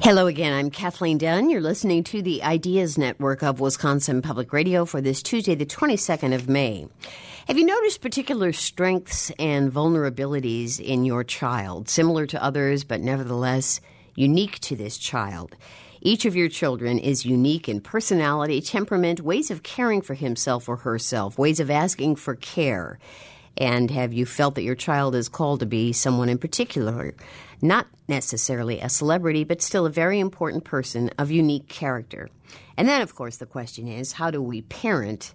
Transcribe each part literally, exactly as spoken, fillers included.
Hello again. I'm Kathleen Dunn. You're listening to the Ideas Network of Wisconsin Public Radio for this Tuesday, the twenty-second of May. Have you noticed particular strengths and vulnerabilities in your child, similar to others, but nevertheless unique to this child? Each of your children is unique in personality, temperament, ways of caring for himself or herself, ways of asking for care. And have you felt that your child is called to be someone in particular? Not necessarily a celebrity, but still a very important person of unique character. And then, of course, the question is, how do we parent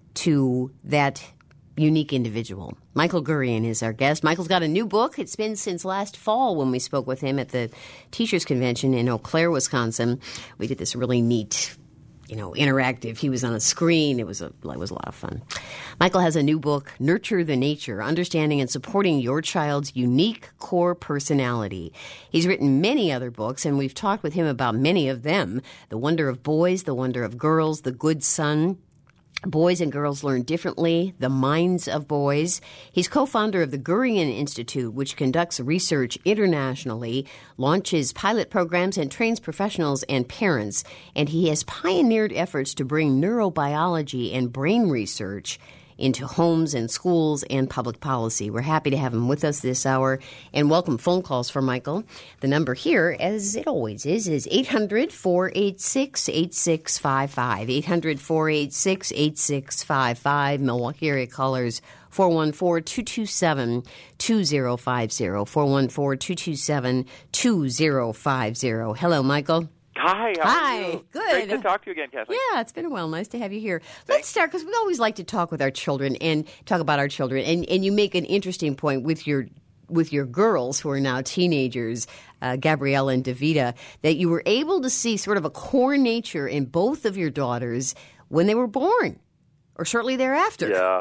to that unique individual? Michael Gurian is our guest. Michael's got a new book. It's been since last fall when we spoke with him at the Teachers Convention in Eau Claire, Wisconsin. We did this really neat, you know, interactive. He was on a screen. It was a, it was a lot of fun. Michael has a new book, Nurture the Nature, Understanding and Supporting Your Child's Unique Core Personality. He's written many other books, and we've talked with him about many of them. The Wonder of Boys, The Wonder of Girls, The Good Son, Boys and Girls Learn Differently, The Minds of Boys. He's co-founder of the Gurian Institute, which conducts research internationally, launches pilot programs, and trains professionals and parents. And he has pioneered efforts to bring neurobiology and brain research into homes and schools and public policy. We're happy to have him with us this hour and welcome phone calls for Michael. The number here, as it always is, is eight hundred, four eight six, eight six five five. eight hundred, four eight six, eight six five five. Milwaukee area callers four one four, two two seven, two zero five zero. four one four, two two seven, two zero five zero. Hello, Michael. Hi. How Hi. Are you? Good. Great to talk to you again, Kathleen. Yeah, it's been a while. Nice to have you here. Thanks. Let's start, because we always like to talk with our children and talk about our children. And and you make an interesting point with your with your girls who are now teenagers, uh, Gabrielle and Davida, that you were able to see sort of a core nature in both of your daughters when they were born or shortly thereafter. Yeah.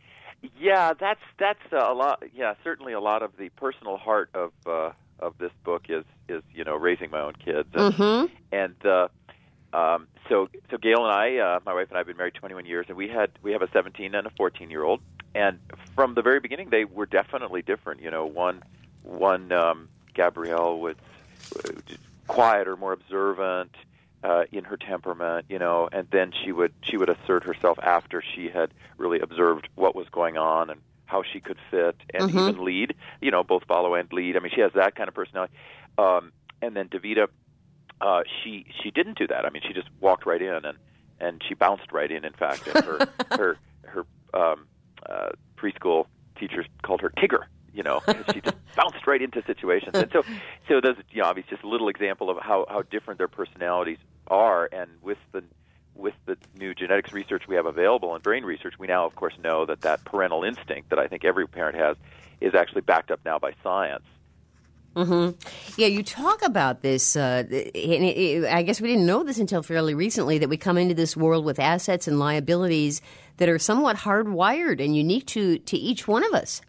Yeah, that's that's uh, a lot. Yeah, certainly a lot of the personal heart of uh, of this book is is you know raising my own kids, and, Mm-hmm. and uh, um, so so Gail and I, uh, my wife and I, have been married twenty-one years, and we had we have a seventeen and a fourteen year old, and from the very beginning they were definitely different. You know, one one um, Gabrielle was quieter, more observant uh, in her temperament, you know, and then she would she would assert herself after she had really observed what was going on and how she could fit and Mm-hmm. even lead, you know, both follow and lead. I mean, she has that kind of personality. Um, and then Davida, uh, she she didn't do that. I mean, she just walked right in and, and she bounced right in. In fact, and her her her um, uh, preschool teachers called her Tigger. You know, she just bounced right into situations. And so, so those, you know, obviously just a little example of how, how different their personalities are. And with the with the new genetics research we have available and brain research, we now, of course, know that that parental instinct that I think every parent has is actually backed up now by science. Mm-hmm. Yeah, you talk about this, uh, and it, it, I guess we didn't know this until fairly recently, that we come into this world with assets and liabilities that are somewhat hardwired and unique to, to each one of us.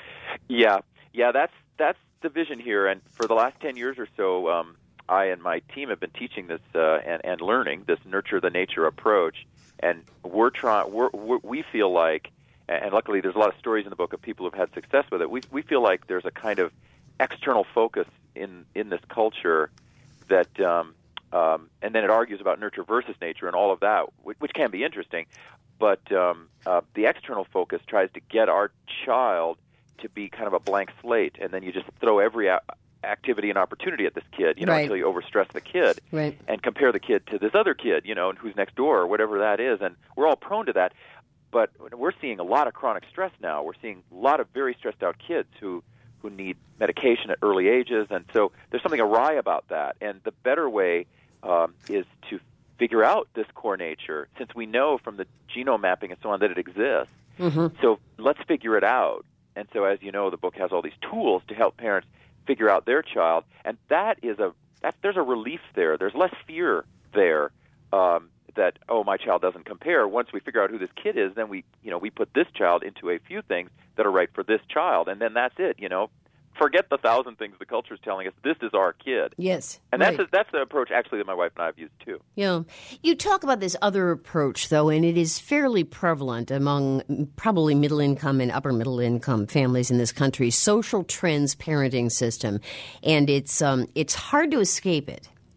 Yeah, yeah, that's that's the vision here. And for the last ten years or so, um, I and my team have been teaching this uh, and, and learning this nurture the nature approach. And we're trying. We're, we're, we feel like, and luckily there's a lot of stories in the book of people who've had success with it. We we feel like there's a kind of external focus in in this culture that, um, um, and then it argues about nurture versus nature and all of that, which, which can be interesting. But um, uh, the external focus tries to get our child to be kind of a blank slate, and then you just throw every a- activity and opportunity at this kid, you know, Right. until you overstress the kid, Right. and compare the kid to this other kid, you know, and who's next door or whatever that is, and we're all prone to that. But we're seeing a lot of chronic stress now. We're seeing a lot of very stressed out kids who who need medication at early ages, and so there's something awry about that. And the better way um, is to figure out this core nature, since we know from the genome mapping and so on that it exists. Mm-hmm. So let's figure it out. And so, as you know, the book has all these tools to help parents figure out their child, and that is a that, there's a relief there. There's less fear there um, that oh, my child doesn't compare. Once we figure out who this kid is, then we you know we put this child into a few things that are right for this child, and then that's it. You know, forget the thousand things the culture is telling us. This is our kid. Yes. And right. that's a, that's the approach actually that my wife and I have used too. Yeah. You talk about this other approach, though, and it is fairly prevalent among probably middle-income and upper-middle-income families in this country, social trends parenting system. And it's um, it's hard to escape it.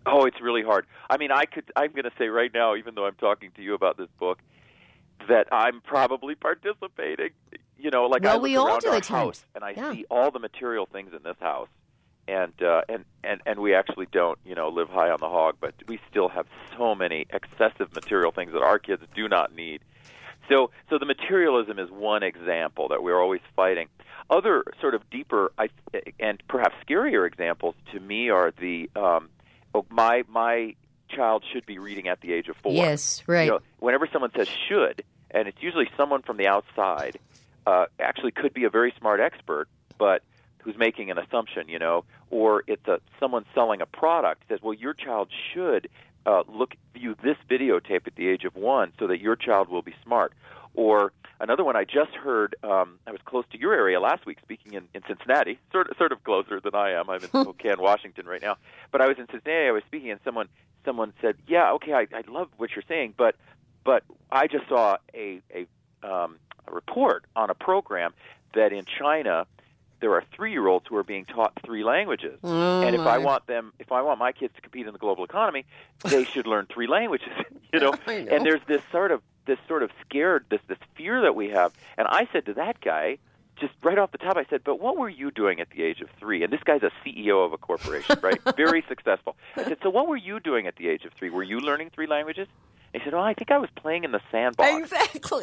Oh, it's really hard. I mean, I could. I'm going to say right now, even though I'm talking to you about this book, that I'm probably participating. You know, like well, I look we all around do our at times. house and I Yeah. see all the material things in this house, and uh, and and and we actually don't, you know, live high on the hog, but we still have so many excessive material things that our kids do not need. So, so the materialism is one example that we're always fighting. Other sort of deeper I, and perhaps scarier examples to me are the um, oh, my my child should be reading at the age of four. Yes, right. You know, whenever someone says should, and it's usually someone from the outside, uh, actually could be a very smart expert, but who's making an assumption, you know, or it's a someone selling a product says, well, your child should uh, look view this videotape at the age of one so that your child will be smart. Or another one I just heard, um, I was close to your area last week speaking in, in Cincinnati, sort of, sort of closer than I am. I'm in Spokane, Washington right now. But I was in Cincinnati, I was speaking, and someone someone said, yeah, okay, I, I love what you're saying, but but I just saw a, a, um, a report on a program that in China there are three-year-olds who are being taught three languages. Oh, and if my. I want them, if I want my kids to compete in the global economy, they should learn three languages. You know? I know. And there's this sort of this sort of scared, this this fear that we have. And I said to that guy, just right off the top, I said, but what were you doing at the age of three? And this guy's a C E O of a corporation, right? Very successful. I said, so what were you doing at the age of three? Were you learning three languages? He said, oh, I think I was playing in the sandbox. Exactly.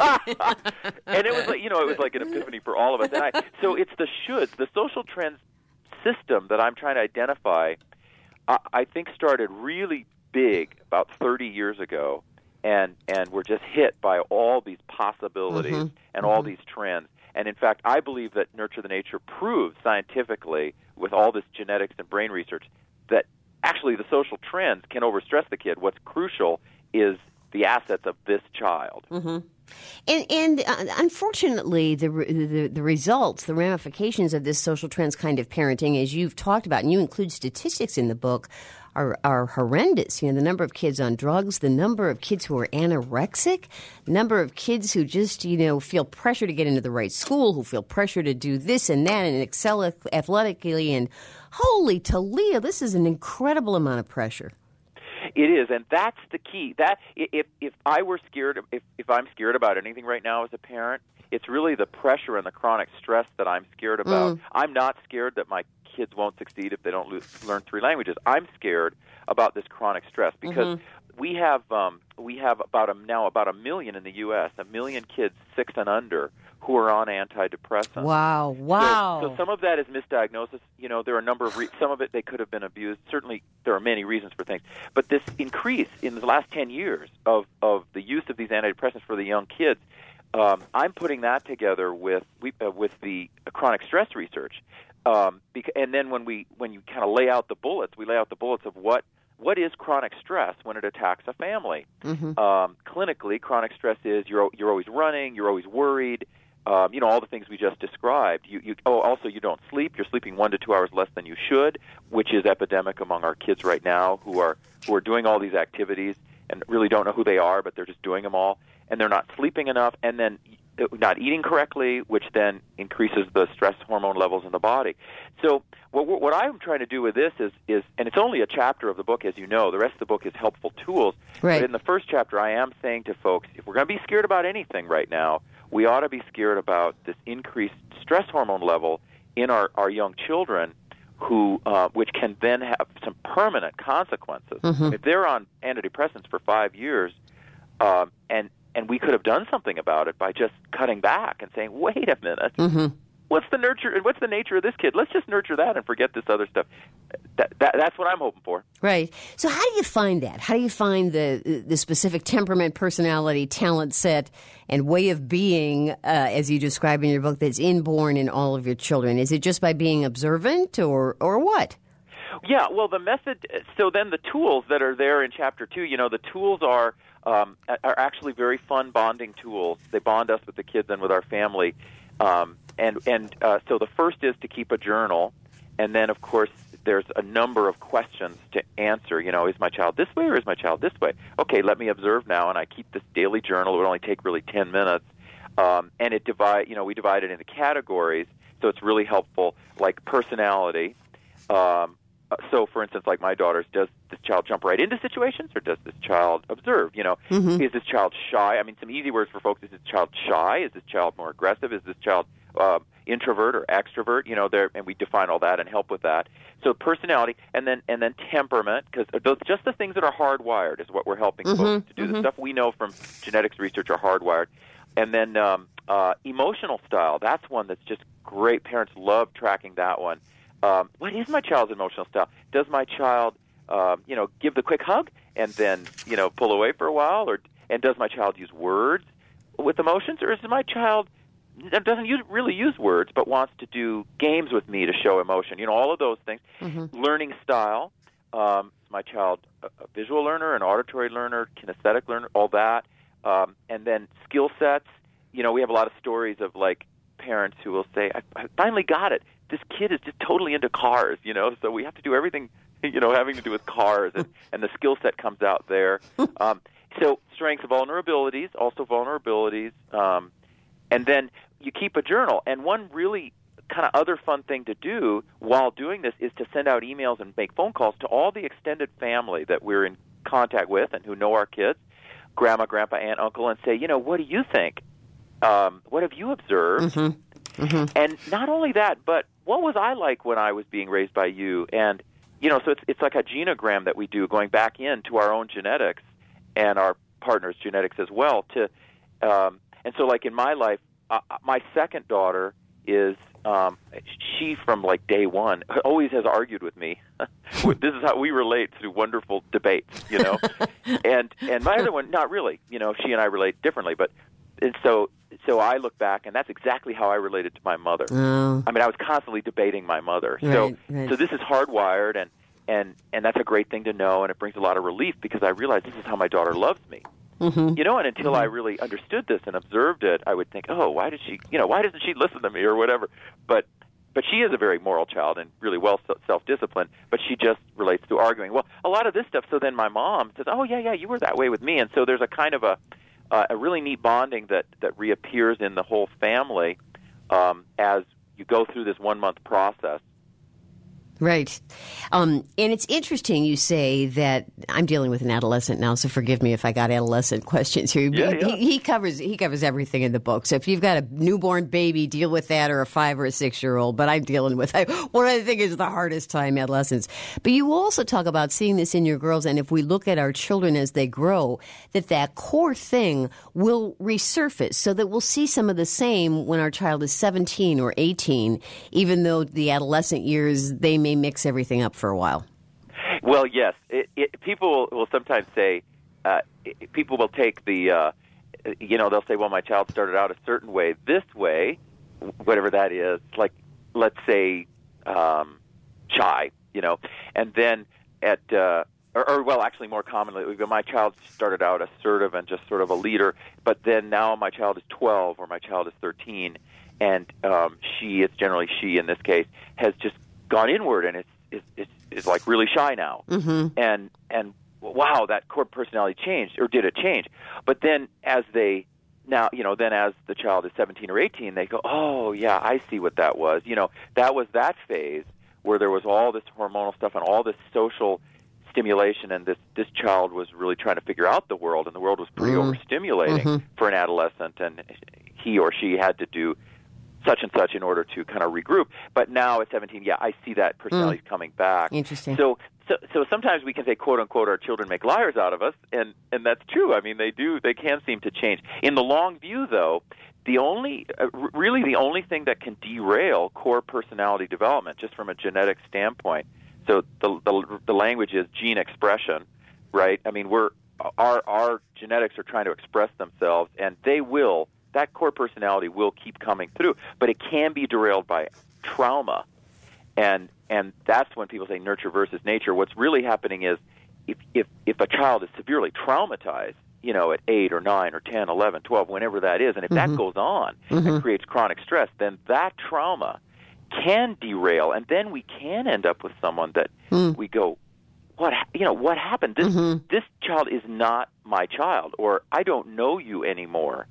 And it was like, you know, it was like an epiphany for all of us. And I, so it's the shoulds, the social trends system that I'm trying to identify, I, I think started really big about thirty years ago, and, and we're just hit by all these possibilities Mm-hmm. and all Mm-hmm. these trends. And in fact, I believe that Nurture the Nature proves scientifically with all this genetics and brain research that actually the social trends can overstress the kid. What's crucial is the assets of this child. Mm-hmm. And, and uh, unfortunately, the, the the results, the ramifications of this social trends kind of parenting, as you've talked about, and you include statistics in the book, are, are horrendous. You know, the number of kids on drugs, the number of kids who are anorexic, the number of kids who just, you know, feel pressure to get into the right school, who feel pressure to do this and that and excel athletically. And holy Toledo, this is an incredible amount of pressure. It is, and that's the key. That if if I were scared, if if I'm scared about anything right now as a parent, it's really the pressure and the chronic stress that I'm scared about. Mm. I'm not scared that my kids won't succeed if they don't lo- learn three languages. I'm scared about this chronic stress because Mm-hmm. we have um, we have about a, now about a million in the U S, a million kids six and under who are on antidepressants. Wow, wow. So, so some of that is misdiagnosis. You know, there are a number of re- some of it they could have been abused. Certainly, there are many reasons for things. But this increase in the last ten years of of the use of these antidepressants for the young kids, um, I'm putting that together with we, uh, with the chronic stress research. Um, bec- and then when we when you kind of lay out the bullets, we lay out the bullets of what. What is chronic stress when it attacks a family? Mm-hmm. Um, clinically, chronic stress is you're you're always running, you're always worried. Um, you know, all the things we just described. You, you, oh, also, you don't sleep. You're sleeping one to two hours less than you should, which is epidemic among our kids right now who are who are doing all these activities and really don't know who they are, but they're just doing them all. And they're not sleeping enough, and then not eating correctly, which then increases the stress hormone levels in the body. So what, what I'm trying to do with this is, is, and it's only a chapter of the book, as you know. The rest of the book is helpful tools. Right. But in the first chapter, I am saying to folks, if we're going to be scared about anything right now, we ought to be scared about this increased stress hormone level in our, our young children, who uh, which can then have some permanent consequences. Mm-hmm. If they're on antidepressants for five years, um, and and we could have done something about it by just cutting back and saying, wait a minute, Mm-hmm. what's the nurture and what's the nature of this kid? Let's just nurture that and forget this other stuff. That, that, that's what I'm hoping for. Right. So how do you find that? How do you find the the specific temperament, personality, talent set, and way of being, uh, as you describe in your book, that's inborn in all of your children? Is it just by being observant, or or what? Yeah, well, the method, so then the tools that are there in Chapter two, you know, the tools are um, are actually very fun bonding tools. They bond us with the kids and with our family. Um, and and uh, so the first is to keep a journal. And then, of course, there's a number of questions to answer. You know, is my child this way or is my child this way? Okay, let me observe now, and I keep this daily journal. It would only take really ten minutes. Um, and it divide, you know, we divide it into categories, so it's really helpful, like personality, um, so, for instance, like my daughters, does this child jump right into situations, or does this child observe? You know, Mm-hmm. is this child shy? I mean, some easy words for folks: is this child shy? Is this child more aggressive? Is this child uh, introvert or extrovert? You know, there, and we define all that and help with that. So, personality, and then and then temperament, because those just the things that are hardwired is what we're helping Mm-hmm. folks to do. Mm-hmm. The stuff we know from genetics research are hardwired, and then um, uh, emotional style. That's one that's just great. Parents love tracking that one. Um, what is my child's emotional style? Does my child, um, you know, give the quick hug and then, you know, pull away for a while? Or and does my child use words with emotions? Or is my child doesn't use, really use words but wants to do games with me to show emotion? You know, all of those things. Mm-hmm. Learning style. Um, is my child a, a visual learner, an auditory learner, kinesthetic learner, all that. Um, and then skill sets. You know, we have a lot of stories of, like, parents who will say, I, I finally got it. This kid is just totally into cars, you know, so we have to do everything, you know, having to do with cars, and, and the skill set comes out there. Um, so strengths, vulnerabilities, also vulnerabilities, um, and then you keep a journal. And one really kind of other fun thing to do while doing this is to send out emails and make phone calls to all the extended family that we're in contact with and who know our kids, grandma, grandpa, aunt, uncle, and say, you know, what do you think? Um, what have you observed? Mm-hmm. Mm-hmm. And not only that, but what was I like when I was being raised by you? And, you know, so it's it's like a genogram that we do, going back into our own genetics and our partner's genetics as well. To um, And so, like, in my life, uh, my second daughter is, um, she from, like, day one, always has argued with me. This is how we relate through wonderful debates, you know. and and my other one, not really. You know, she and I relate differently, but and so so I look back, and that's exactly how I related to my mother. Oh. I mean, I was constantly debating my mother. Right, so right. so this is hardwired, and, and, and that's a great thing to know, and it brings a lot of relief because I realize this is how my daughter loves me. Mm-hmm. You know, and until Mm-hmm. I really understood this and observed it, I would think, oh, why does she, you know, why doesn't she listen to me or whatever? But but she is a very moral child and really well self-disciplined, but she just relates to arguing. Well, a lot of this stuff, so then my mom says, oh, yeah, yeah, you were that way with me. And so there's a kind of a, uh, a really neat bonding that, that reappears in the whole family um, as you go through this one-month process. Right. Um, and it's interesting you say that I'm dealing with an adolescent now, so forgive me if I got adolescent questions here. Yeah, he, yeah. he covers he covers everything in the book. So if you've got a newborn baby, deal with that, or a five or a six-year-old. But I'm dealing with what I think is the hardest time, adolescence. But you also talk about seeing this in your girls, and if we look at our children as they grow, that that core thing will resurface, so that we'll see some of the same when our child is seventeen or eighteen, even though the adolescent years, they may mix everything up for a while. Well, yes. It, it, people will sometimes say, uh, it, people will take the, uh, you know, they'll say, well, my child started out a certain way, this way, whatever that is, like, let's say, um, shy, you know, and then at, uh, or, or, well, actually more commonly, my child started out assertive and just sort of a leader, but then now my child is twelve or my child is thirteen, and um, she, it's generally she in this case, has just gone inward and it's is is, is like really shy now. Mm-hmm. And and wow, that core personality changed, or did it change? But then as they now, you know, then as the child is seventeen or eighteen, they go, oh yeah, I see what that was. You know, that was that phase where there was all this hormonal stuff and all this social stimulation, and this this child was really trying to figure out the world, and the world was pretty Mm-hmm. overstimulating Mm-hmm. for an adolescent, and he or she had to do such and such in order to kind of regroup. But now at seventeen, yeah, I see that personality Mm. coming back. Interesting. So, so, so sometimes we can say, quote unquote, our children make liars out of us, and and that's true. I mean, they do. They can seem to change. In the long view, though, the only, uh, r- really, the only thing that can derail core personality development, just from a genetic standpoint. So the the, the language is gene expression, right? I mean, we're our our genetics are trying to express themselves, and they will. That core personality will keep coming through, but it can be derailed by trauma, and and that's when people say nurture versus nature. What's really happening is if if if a child is severely traumatized, you know, at eight or nine or ten, eleven, twelve, whenever that is, and if Mm-hmm. that goes on Mm-hmm. and creates chronic stress, then that trauma can derail, and then we can end up with someone that Mm. we go, what ha- you know, what happened? This Mm-hmm. this child is not my child, or I don't know you anymore.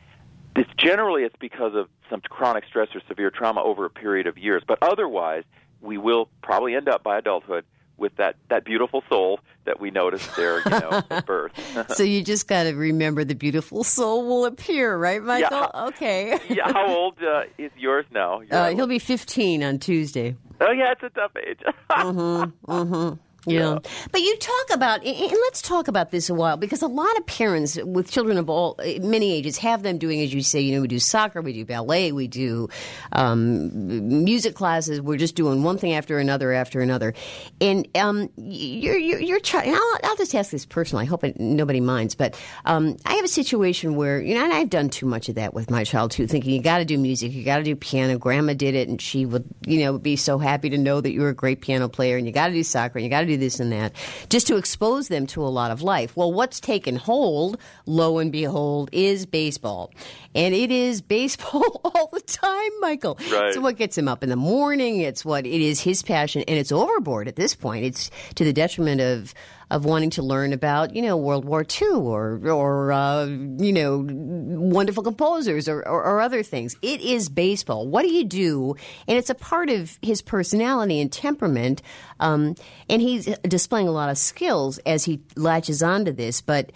It's generally it's because of some chronic stress or severe trauma over a period of years, but otherwise we will probably end up by adulthood with that, that beautiful soul that we noticed there, you know, at birth. So you just got to remember the beautiful soul will appear, right, Michael? Yeah. Okay. Yeah. How old uh, is yours now? Uh, he'll be fifteen on Tuesday. Oh, yeah, it's a tough age. mm-hmm, mm-hmm. Yeah. yeah. But you talk about, and let's talk about this a while, because a lot of parents with children of all, many ages, have them doing, as you say, you know, we do soccer, we do ballet, we do um, music classes, we're just doing one thing after another after another. And um, your, your, your child, I'll, I'll just ask this personally, I hope it, nobody minds, but um, I have a situation where, you know, and I've done too much of that with my child too, thinking you got to do music, you got to do piano, grandma did it, and she would, you know, be so happy to know that you're a great piano player, and you got to do soccer, and you got to do this and that, just to expose them to a lot of life. Well, what's taken hold, lo and behold, is baseball. And it is baseball all the time, Michael. Right. It's what gets him up in the morning. It's what it is his passion, and it's overboard at this point. It's to the detriment of of wanting to learn about, you know, World War Two or, or uh, you know, wonderful composers or, or, or other things. It is baseball. What do you do? And it's a part of his personality and temperament. Um, and he's displaying a lot of skills as he latches onto this. But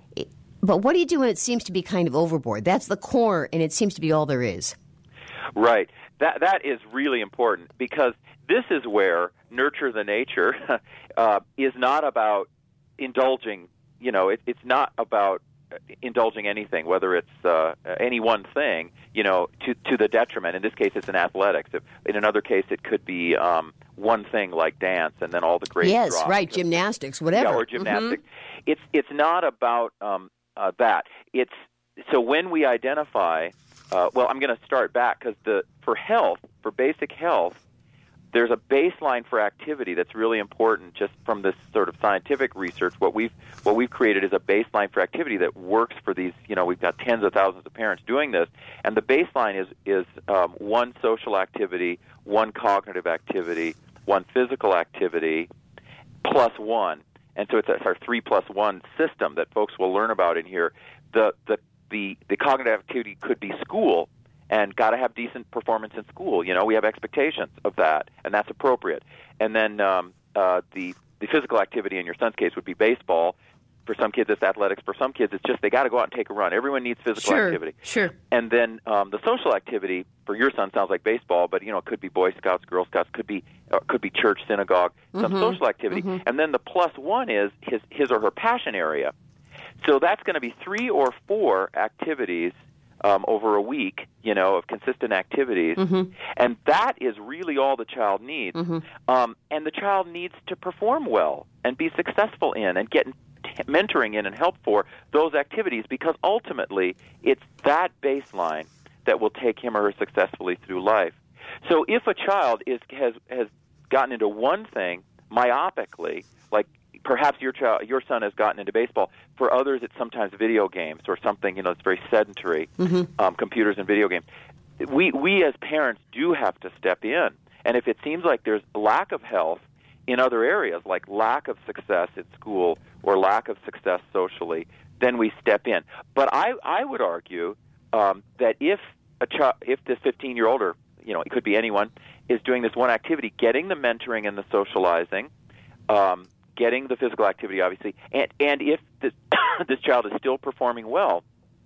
but what do you do when it seems to be kind of overboard? That's the core, and it seems to be all there is. Right. That that is really important, because this is where nurture the nature uh, is not about indulging. You know, it, it's not about indulging anything, whether it's uh, any one thing, you know, to to the detriment. In this case, it's in athletics. If, in another case, it could be um, one thing like dance, and then all the grades yes, drop. right, gymnastics, whatever. Yeah, or gymnastics. Mm-hmm. It's it's not about um, uh, that. It's so when we identify. Uh, well, I'm going to start back, because the for health, for basic health, there's a baseline for activity that's really important. Just from this sort of scientific research, what we've what we've created is a baseline for activity that works for these. You know, we've got tens of thousands of parents doing this, and the baseline is is um, one social activity, one cognitive activity, one physical activity, plus one. And so it's our three plus one system that folks will learn about in here. The the The, the cognitive activity could be school, and got to have decent performance in school. You know, we have expectations of that, and that's appropriate. And then um, uh, the the physical activity in your son's case would be baseball. For some kids, it's athletics. For some kids, it's just they got to go out and take a run. Everyone needs physical sure, activity. Sure. And then um, the social activity for your son sounds like baseball, but you know, it could be Boy Scouts, Girl Scouts, could be uh, could be church, synagogue, some mm-hmm. social activity. Mm-hmm. And then the plus one is his his or her passion area. So that's going to be three or four activities um, over a week, you know, of consistent activities. Mm-hmm. And that is really all the child needs. Mm-hmm. Um, and the child needs to perform well and be successful in and get t- mentoring in and help for those activities, because ultimately it's that baseline that will take him or her successfully through life. So if a child is has has gotten into one thing myopically, like perhaps your child, your son has gotten into baseball. For others, it's sometimes video games or something, you know, it's very sedentary, mm-hmm. um, computers and video games. We we as parents do have to step in. And if it seems like there's lack of health in other areas, like lack of success at school or lack of success socially, then we step in. But I, I would argue um, that if a child, if this fifteen-year-old, or, you know, it could be anyone, is doing this one activity, getting the mentoring and the socializing, um, getting the physical activity, obviously, and, and if this, this child is still performing well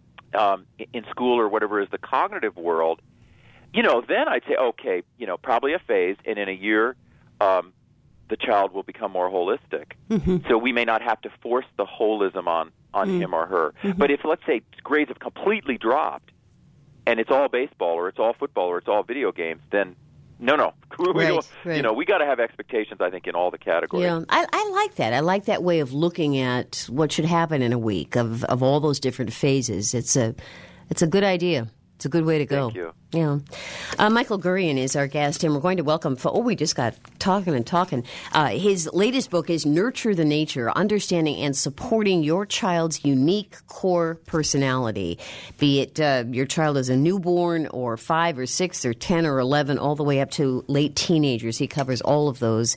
um, in school or whatever is the cognitive world, you know, then I'd say, okay, you know, probably a phase, and in a year, um, the child will become more holistic. Mm-hmm. So we may not have to force the holism on, on mm-hmm. him or her. Mm-hmm. But if, let's say, grades have completely dropped, and it's all baseball, or it's all football, or it's all video games, then No, no. We right, right. You know, we got to have expectations, I think, in all the categories. Yeah, I, I like that. I like that way of looking at what should happen in a week of, of all those different phases. It's a, it's a good idea. It's a good way to go. Thank you. Yeah. Uh, Michael Gurian is our guest, and we're going to welcome, for, oh, we just got talking and talking. Uh, his latest book is Nurture the Nature, Understanding and Supporting Your Child's Unique Core Personality. Be it uh, your child is a newborn or five or six or ten or eleven, all the way up to late teenagers. He covers all of those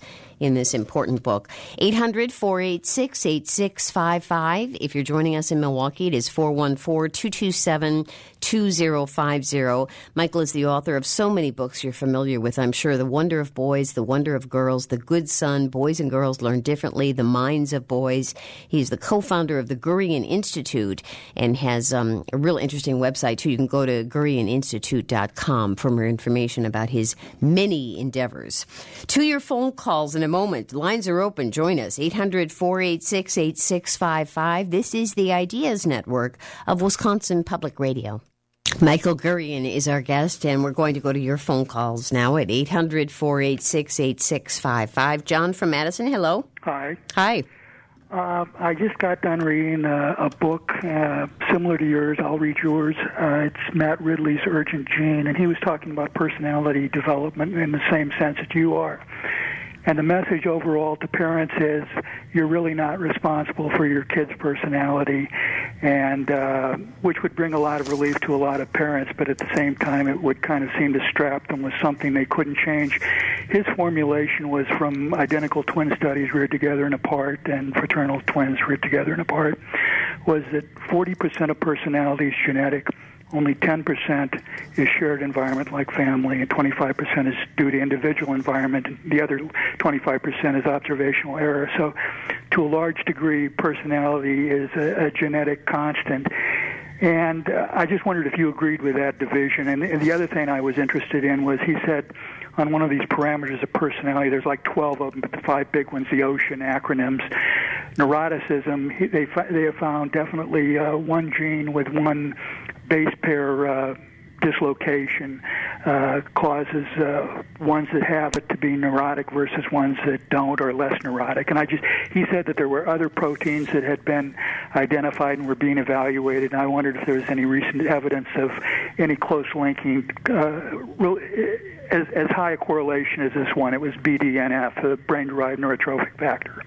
in this important book. eight hundred, four eight six, eight six five five. If you're joining us in Milwaukee, it is four one four, two two seven, two zero five zero. Michael is the author of so many books you're familiar with, I'm sure. The Wonder of Boys, The Wonder of Girls, The Good Son, Boys and Girls Learn Differently, The Minds of Boys. He's the co-founder of the Gurian Institute and has um, a real interesting website, too. You can go to gurian institute dot com for more information about his many endeavors. To your phone calls in a moment. Lines are open. Join us. eight hundred, four eight six, eight six five five. This is the Ideas Network of Wisconsin Public Radio. Michael Gurian is our guest, and we're going to go to your phone calls now at eight hundred, four eight six, eight six five five. John from Madison, hello. Hi. Hi. Uh, I just got done reading a, a book uh, similar to yours. I'll read yours. Uh, it's Matt Ridley's Urgent Gene, and he was talking about personality development in the same sense that you are. And the message overall to parents is you're really not responsible for your kid's personality, and uh, which would bring a lot of relief to a lot of parents, but at the same time it would kind of seem to strap them with something they couldn't change. His formulation was from identical twin studies reared together and apart and fraternal twins reared together and apart, was that forty percent of personality is genetic, only ten percent is shared environment like family, and twenty-five percent is due to individual environment, and the other twenty-five percent is observational error. So to a large degree, personality is a, a genetic constant. And uh, I just wondered if you agreed with that division. And, and the other thing I was interested in was he said on one of these parameters of personality, there's like twelve of them, but the five big ones, the OCEAN acronyms. Neuroticism, he, they, they have found definitely uh, one gene with one base pair uh, dislocation uh, causes uh, ones that have it to be neurotic versus ones that don't or less neurotic. And I just, he said that there were other proteins that had been identified and were being evaluated, and I wondered if there was any recent evidence of any close linking, uh, real, as, as high a correlation as this one. It was B D N F, the brain-derived neurotrophic factor.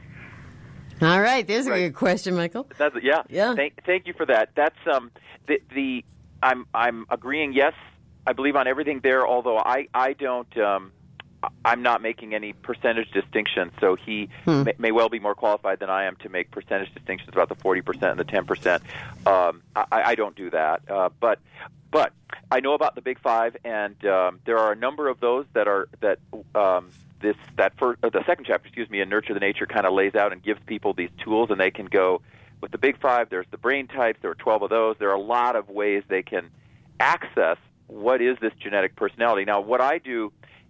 All right, there's right. a good question, Michael. That's, yeah, yeah. Thank, thank you for that. That's um, the, the I'm I'm agreeing. Yes, I believe on everything there. Although I I don't um, I'm not making any percentage distinctions. So he hmm. may, may well be more qualified than I am to make percentage distinctions about the forty percent and the ten percent. Um, I, I don't do that. Uh, but but I know about the Big Five, and um, there are a number of those that are that. Um, This that first, or the second chapter, excuse me, in Nurture the Nature kind of lays out and gives people these tools, and they can go with the Big Five. There's the brain types. There are twelve of those. There are a lot of ways they can access what is this genetic personality. Now, what I do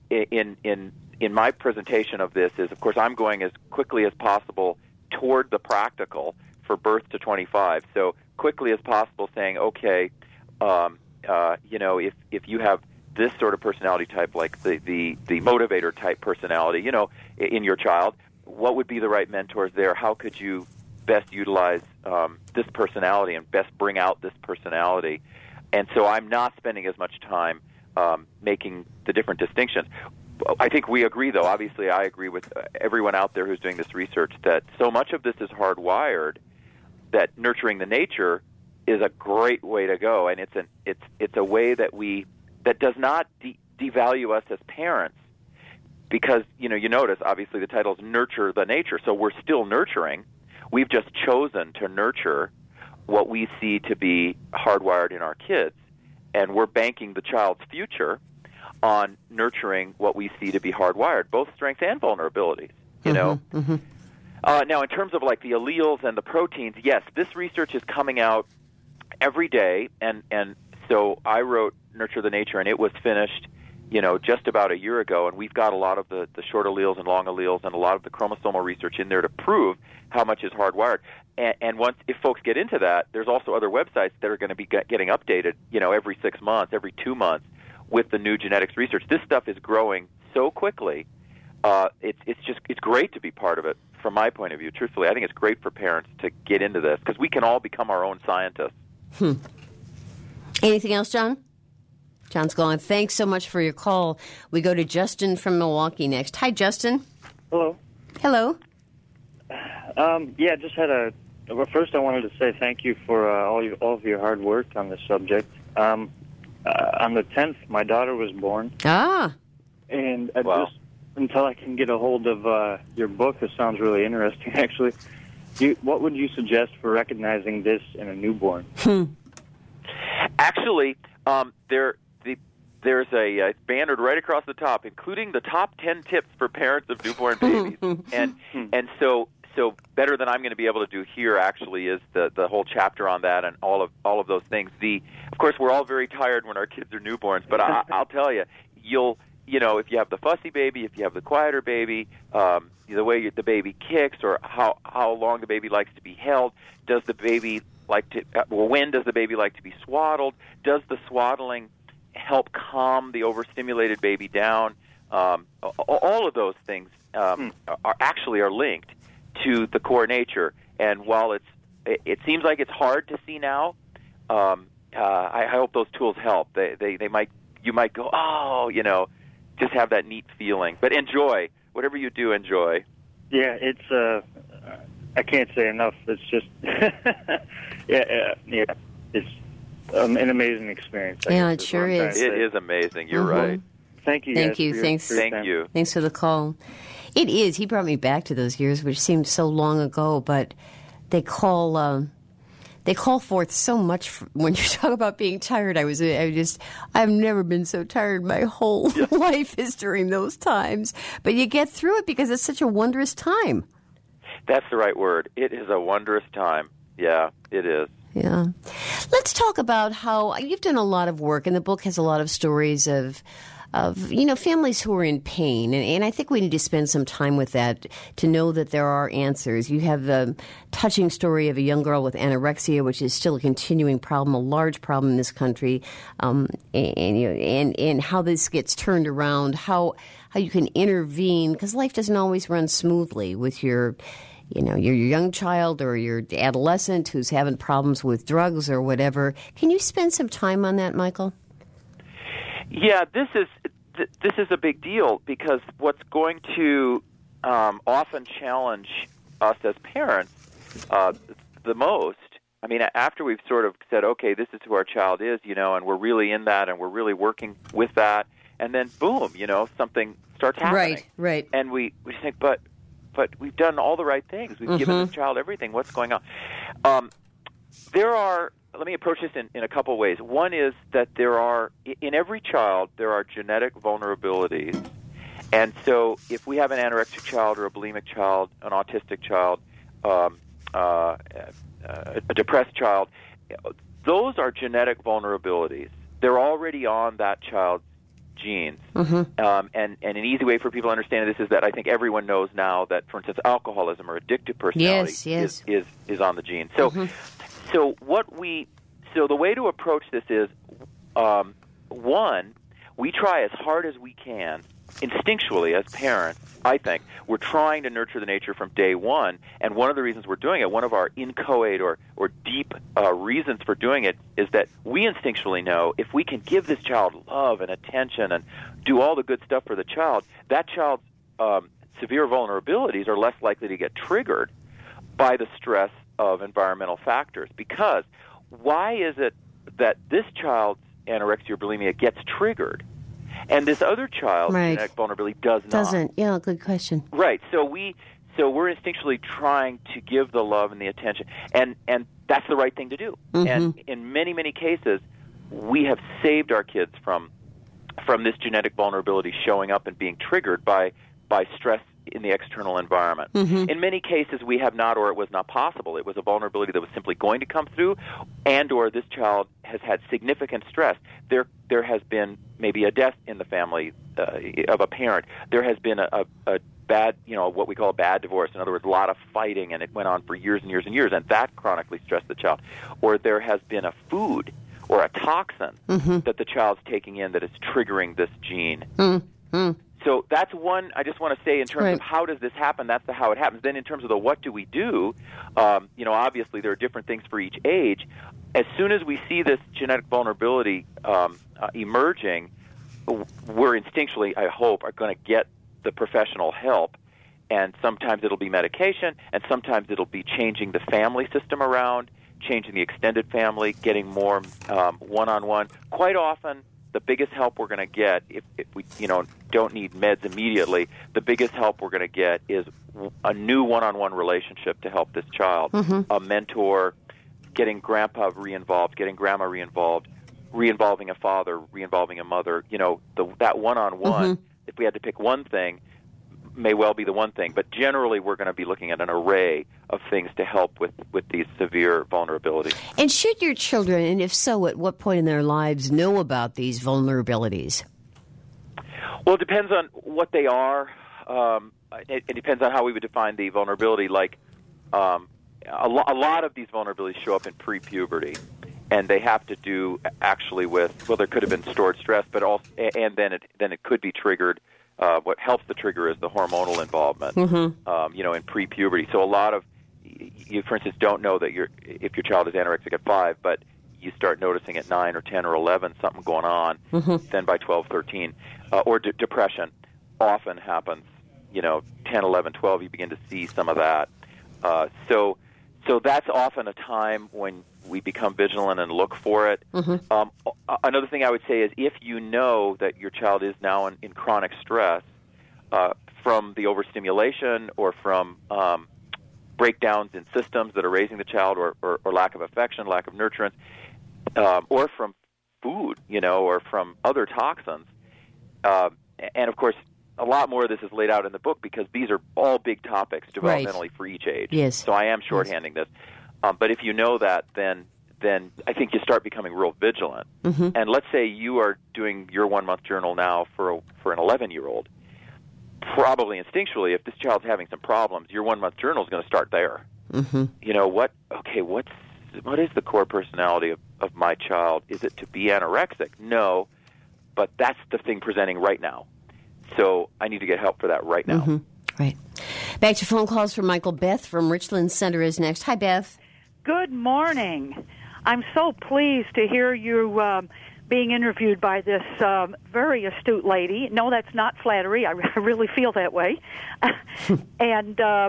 in in in my presentation of this is, of course, I'm going as quickly as possible toward the practical for birth to twenty-five. So quickly as possible, saying, okay, um, uh, you know, if if you have this sort of personality type, like the, the, the motivator type personality, you know, in your child, what would be the right mentors there? How could you best utilize um, this personality and best bring out this personality? And so I'm not spending as much time um, making the different distinctions. I think we agree, though, obviously I agree with everyone out there who's doing this research, that so much of this is hardwired that nurturing the nature is a great way to go, and it's an it's it's a way that we that does not de- devalue us as parents, because, you know, you notice, obviously, the title is Nurture the Nature, so we're still nurturing. We've just chosen to nurture what we see to be hardwired in our kids, and we're banking the child's future on nurturing what we see to be hardwired, both strengths and vulnerabilities, you mm-hmm, know. Mm-hmm. Uh, now, in terms of, like, the alleles and the proteins, yes, this research is coming out every day, and, and so I wrote Nurture the Nature, and it was finished, you know, just about a year ago, and we've got a lot of the, the short alleles and long alleles and a lot of the chromosomal research in there to prove how much is hardwired. And, and once, if folks get into that, there's also other websites that are going to be get, getting updated, you know, every six months, every two months with the new genetics research. This stuff is growing so quickly. Uh, it's it's just it's great to be part of it. From my point of view, truthfully, I think it's great for parents to get into this because we can all become our own scientists. Hmm. Anything else, John? John's gone. Thanks so much for your call. We go to Justin from Milwaukee next. Hi, Justin. Hello. Hello. Um, yeah, just had a. Well, first, I wanted to say thank you for uh, all, your, all of your hard work on this subject. Um, uh, on the tenth, my daughter was born. Ah. And I wow. just until I can get a hold of uh, your book. This sounds really interesting, actually. You, what would you suggest for recognizing this in a newborn? Hmm. Actually, um, there the there's a uh, banner right across the top, including the top ten tips for parents of newborn babies, and and so so better than I'm going to be able to do here. Actually, is the the whole chapter on that and all of all of those things. The of course we're all very tired when our kids are newborns, but I, I'll tell you, you'll you know if you have the fussy baby, if you have the quieter baby, um, the way you, the baby kicks, or how how long the baby likes to be held, does the baby like to, well, when does the baby like to be swaddled? Does the swaddling help calm the overstimulated baby down? Um, all of those things um, are actually are linked to the core nature. And while it's it, it seems like it's hard to see now, um, uh, I, I hope those tools help. They, they they might you might go, oh, you know, just have that neat feeling. But enjoy whatever you do. Enjoy. Yeah, it's. Uh, I can't say enough. It's just. Yeah, uh, yeah, it's um, an amazing experience. I Yeah, guess it sure what I'm is. trying to It say. is amazing. You're Mhm. right. Thank you. Thank guys, you. for your- Thanks. for your Thank time. you. Thanks for the call. It is. He brought me back to those years, which seemed so long ago, but they call um, they call forth so much. For, when you talk about being tired, I was I just I've never been so tired. My whole life is during those times, but you get through it because it's such a wondrous time. That's the right word. It is a wondrous time. Yeah, it is. Yeah. Let's talk about how you've done a lot of work, and the book has a lot of stories of, of you know, families who are in pain. And, and I think we need to spend some time with that to know that there are answers. You have a touching story of a young girl with anorexia, which is still a continuing problem, a large problem in this country, um, and, and, you know, and, and how this gets turned around, how, how you can intervene, because life doesn't always run smoothly with your you know, your young child or your adolescent who's having problems with drugs or whatever. Can you spend some time on that, Michael? Yeah, this is th- this is a big deal because what's going to um, often challenge us as parents uh, the most. I mean, after we've sort of said, okay, this is who our child is, you know, and we're really in that, and we're really working with that, and then boom, you know, something starts happening. Right, right. And we we think, but. But we've done all the right things. We've mm-hmm. given this child everything. What's going on? Um, there are, let me approach this in, in a couple ways. One is that there are, in every child, there are genetic vulnerabilities. And so if we have an anorexic child or a bulimic child, an autistic child, um, uh, a depressed child, those are genetic vulnerabilities. They're already on that child's genes. Mm-hmm. Um, and, and an easy way for people to understand this is that I think everyone knows now that, for instance, alcoholism or addictive personality yes, yes. Is, is is on the gene. So, mm-hmm. so what we so the way to approach this is um, one, we try as hard as we can, instinctually as parents. I think we're trying to nurture the nature from day one, and one of the reasons we're doing it, one of our inchoate or or deep uh, reasons for doing it, is that we instinctually know if we can give this child love and attention and do all the good stuff for the child, that child's um, severe vulnerabilities are less likely to get triggered by the stress of environmental factors. Because why is it that this child's anorexia or bulimia gets triggered, and this other child's right. genetic vulnerability does not? Doesn't. Yeah, good question. Right. So we, so we're instinctually trying to give the love and the attention, and and that's the right thing to do. Mm-hmm. And in many many cases, we have saved our kids from from this genetic vulnerability showing up and being triggered by by stress in the external environment. Mm-hmm. In many cases, we have not, or it was not possible. It was a vulnerability that was simply going to come through, and or this child has had significant stress. There, there has been maybe a death in the family uh, of a parent. There has been a, a, a bad, you know, what we call a bad divorce. In other words, a lot of fighting, and it went on for years and years and years, and that chronically stressed the child. Or there has been a food or a toxin mm-hmm. that the child's taking in that is triggering this gene. Mm-hmm. So that's one, I just want to say in terms right. of how does this happen, that's the how it happens. Then in terms of the what do we do, um, you know, obviously there are different things for each age. As soon as we see this genetic vulnerability um, uh, emerging, we're instinctually, I hope, are going to get the professional help. And sometimes it'll be medication, and sometimes it'll be changing the family system around, changing the extended family, getting more um, one-on-one. Quite often, the biggest help we're going to get, if, if we you know don't need meds immediately, the biggest help we're going to get is a new one-on-one relationship to help this child, mm-hmm. a mentor, getting grandpa re-involved, getting grandma re-involved, re-involving a father, re-involving a mother. You know, the, that one-on-one, mm-hmm. if we had to pick one thing, may well be the one thing. But generally, we're going to be looking at an array of things to help with, with these severe vulnerabilities. And should your children, and if so, at what point in their lives, know about these vulnerabilities? Well, it depends on what they are. Um, it, it depends on how we would define the vulnerability. Like, um, a, lo- a lot of these vulnerabilities show up in pre-puberty, and they have to do actually with, well, there could have been stored stress, but also, and then it then it could be triggered. Uh, what helps the trigger is the hormonal involvement, mm-hmm. um, you know, in pre-puberty. So a lot of you, for instance, don't know that your if your child is anorexic at five, but you start noticing at nine or ten or eleven something going on. Mm-hmm. Then by twelve, thirteen, uh, or de- depression often happens. You know, ten, eleven, twelve, you begin to see some of that. Uh, so, so that's often a time when we become vigilant and look for it. Mm-hmm. Um, another thing I would say is if you know that your child is now in, in chronic stress uh, from the overstimulation or from um, breakdowns in systems that are raising the child, or, or, or lack of affection, lack of nurturance, um, or from food, you know, or from other toxins. Uh, and, of course, a lot more of this is laid out in the book because these are all big topics developmentally right. for each age. Yes. So I am shorthanding yes. this. Um, but if you know that, then then I think you start becoming real vigilant. Mm-hmm. And let's say you are doing your one-month journal now for a, for an eleven-year-old. Probably instinctually, if this child's having some problems, your one-month journal is going to start there. Mm-hmm. You know, what, okay, what's, what is the core personality of, of my child? Is it to be anorexic? No, but that's the thing presenting right now. So I need to get help for that right now. Mm-hmm. Right. Back to phone calls from Michael. Beth from Richland Center is next. Hi, Beth. Good morning. I'm so pleased to hear you um, being interviewed by this um, very astute lady. No, that's not flattery. I, I really feel that way. and uh,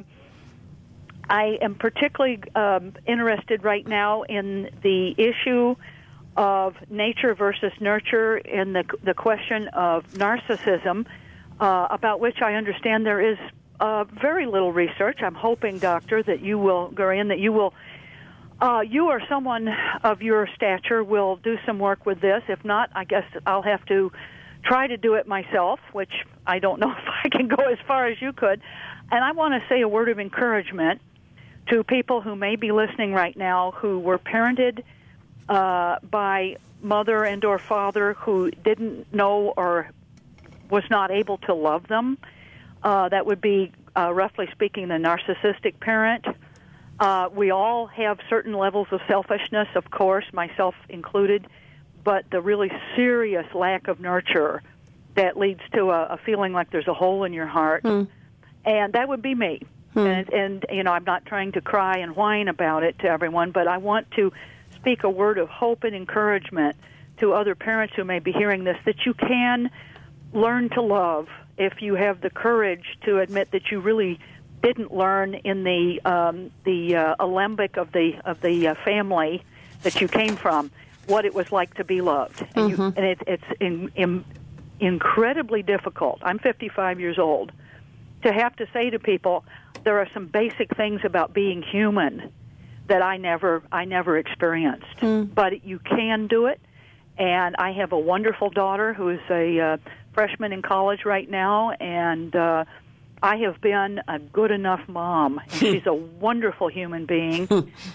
I am particularly um, interested right now in the issue of nature versus nurture and the, the question of narcissism, uh, about which I understand there is uh, very little research. I'm hoping, Doctor, that you will, Gurian, that you will Uh, you or someone of your stature will do some work with this. If not, I guess I'll have to try to do it myself, which I don't know if I can go as far as you could. And I want to say a word of encouragement to people who may be listening right now who were parented uh, by mother and or father who didn't know or was not able to love them. Uh, that would be, uh, roughly speaking, the narcissistic parent. Uh, we all have certain levels of selfishness, of course, myself included, but the really serious lack of nurture that leads to a, a feeling like there's a hole in your heart, Mm. and that would be me. Mm. And, and, you know, I'm not trying to cry and whine about it to everyone, but I want to speak a word of hope and encouragement to other parents who may be hearing this, that you can learn to love if you have the courage to admit that you really didn't learn in the um, the uh, alembic of the of the uh, family that you came from what it was like to be loved, and, Mm-hmm. you, and it, it's in, in, incredibly difficult. I'm fifty-five years old to have to say to people there are some basic things about being human that I never I never experienced, Mm. but you can do it. And I have a wonderful daughter who is a uh, freshman in college right now, and uh, I have been a good enough mom. And she's a wonderful human being.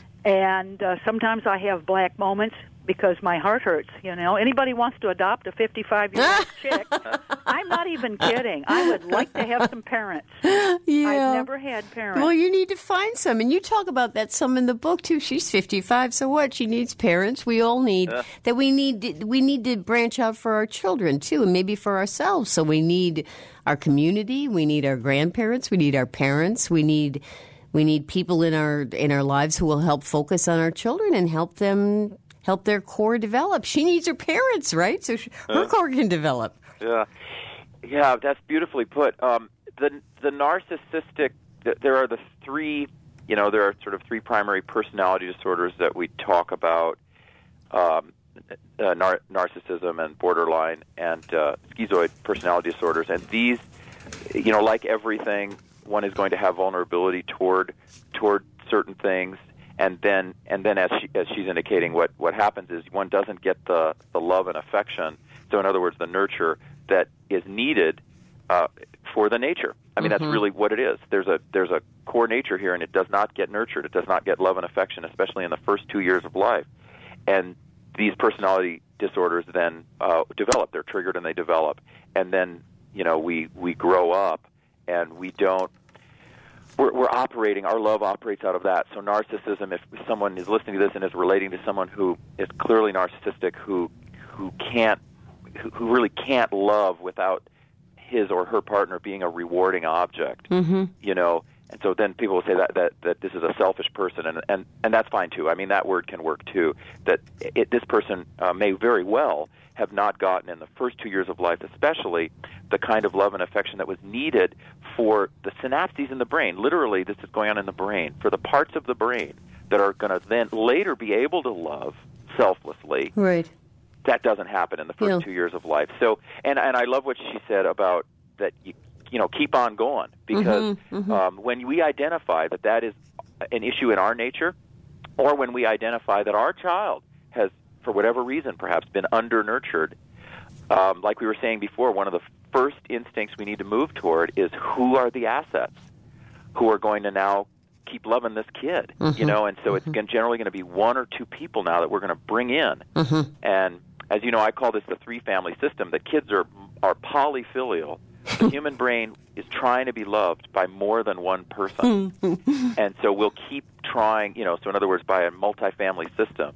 And uh, sometimes I have black moments because my heart hurts, you know. Anybody wants to adopt a fifty-five-year-old chick, I'm not even kidding. I would like to have some parents. Yeah. I've never had parents. Well, you need to find some, and you talk about that some in the book too. She's fifty-five, so what? She needs parents. We all need Yeah. that. We need we need to branch out for our children too, and maybe for ourselves. So we need our community. We need our grandparents. We need our parents. We need we need people in our in our lives who will help focus on our children and help them help their core develop. She needs her parents, right? So she, her Uh. core can develop. Yeah, yeah, that's beautifully put. Um, the the narcissistic. th- There are the three. You know, there are sort of three primary personality disorders that we talk about. Um, uh, nar- narcissism and borderline and uh, schizoid personality disorders. And these, you know, like everything, one is going to have vulnerability toward toward certain things, and then and then as she, as she's indicating, what what happens is one doesn't get the the love and affection. So in other words, the nurture that is needed uh, for the nature. I mean, mm-hmm. that's really what it is. There's a there's a core nature here, and it does not get nurtured. It does not get love and affection, especially in the first two years of life. And these personality disorders then uh, develop. They're triggered and they develop. And then, you know, we, we grow up and we don't, we're, we're operating, our love operates out of that. So narcissism, if someone is listening to this and is relating to someone who is clearly narcissistic, who who can't, who really can't love without his or her partner being a rewarding object, mm-hmm. you know, and so then people will say that, that, that this is a selfish person, and, and, and that's fine too. I mean, that word can work too, that it, this person uh, may very well have not gotten in the first two years of life especially the kind of love and affection that was needed for the synapses in the brain. Literally, this is going on in the brain, for the parts of the brain that are going to then later be able to love selflessly. Right. That doesn't happen in the first yeah. two years of life. So, and, and I love what she said about that you you know, keep on going, because mm-hmm, mm-hmm. Um, when we identify that that is an issue in our nature, or when we identify that our child has, for whatever reason, perhaps been under-nurtured, um, like we were saying before, one of the first instincts we need to move toward is who are the assets who are going to now keep loving this kid, mm-hmm, you know, and so mm-hmm. it's generally going to be one or two people now that we're going to bring in. Mm-hmm. And as you know, I call this the three-family system. The kids are are polyfilial. The human brain is trying to be loved by more than one person. And so we'll keep trying, you know, so in other words, by a multifamily system.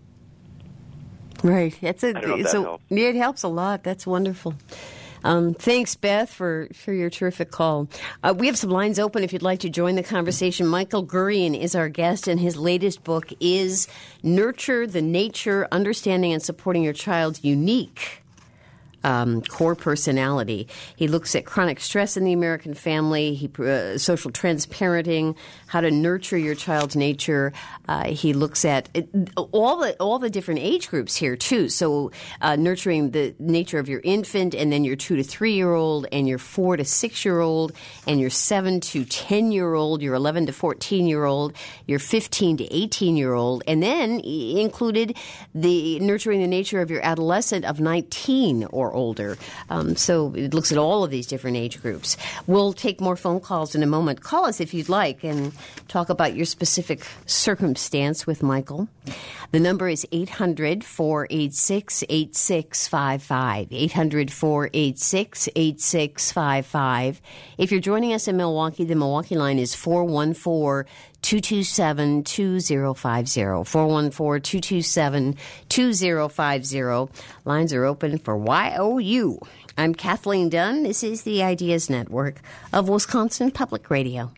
Right. That's a, I don't know if so, that helps. Yeah, it helps a lot. That's wonderful. Um, thanks, Beth, for, for your terrific call. Uh, we have some lines open if you'd like to join the conversation. Michael Gurian is our guest, and his latest book is Nurture the Nature, Understanding and Supporting Your Child's Unique Um, core personality. He looks at chronic stress in the American family, he, uh, social transparenting, how to nurture your child's nature. Uh, he looks at it, all the all the different age groups here too. So uh, nurturing the nature of your infant, and then your two to three year old, and your four to six year old, and your seven to ten year old, your eleven to fourteen year old, your fifteen to eighteen year old, and then he included the nurturing the nature of your adolescent of nineteen or older. Um, so it looks at all of these different age groups. We'll take more phone calls in a moment. Call us if you'd like and talk about your specific circumstance with Michael. The number is eight hundred, four eight six, eight six five five. eight hundred, four eight six, eight six five five. If you're joining us in Milwaukee, the Milwaukee line is four one four, two two seven, two zero five zero. four one four, two two seven, two zero five zero. Lines are open for Y O U. I'm Kathleen Dunn. This is the Ideas Network of Wisconsin Public Radio.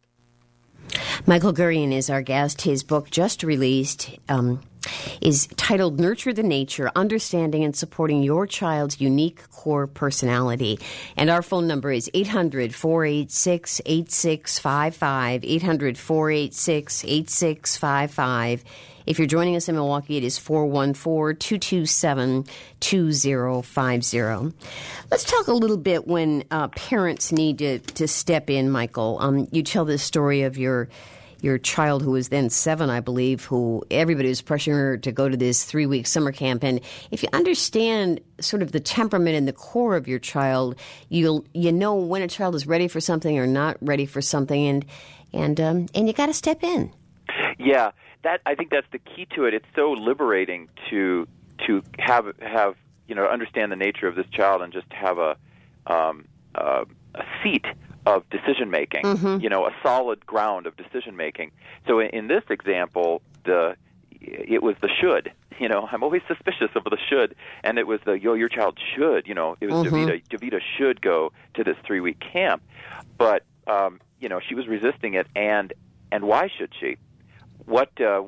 Michael Gurian is our guest. His book, just released, um, is titled Nurture the Nature, Understanding and Supporting Your Child's Unique Core Personality. And our phone number is eight hundred, four eight six, eight six five five, eight hundred, four eight six, eight six five five. If you're joining us in Milwaukee, it is four one four, two two seven, two zero five zero. Let's talk a little bit when uh, parents need to, to step in, Michael. Um, you tell this story of your your child who was then seven, I believe, who everybody was pressuring her to go to this three-week summer camp. And if you understand sort of the temperament and the core of your child, you'll you know when a child is ready for something or not ready for something, and and um, and you got to step in. Yeah. That I think that's the key to it. It's so liberating to to have have you know understand the nature of this child and just have a um, uh, a seat of decision making. Mm-hmm. You know, a solid ground of decision making. So in, in this example, the it was the should. You know, I'm always suspicious of the should, and it was the yo your child should. You know, it was mm-hmm. Davida. Davida should go to this three week camp, but um, you know she was resisting it, and and why should she? What uh,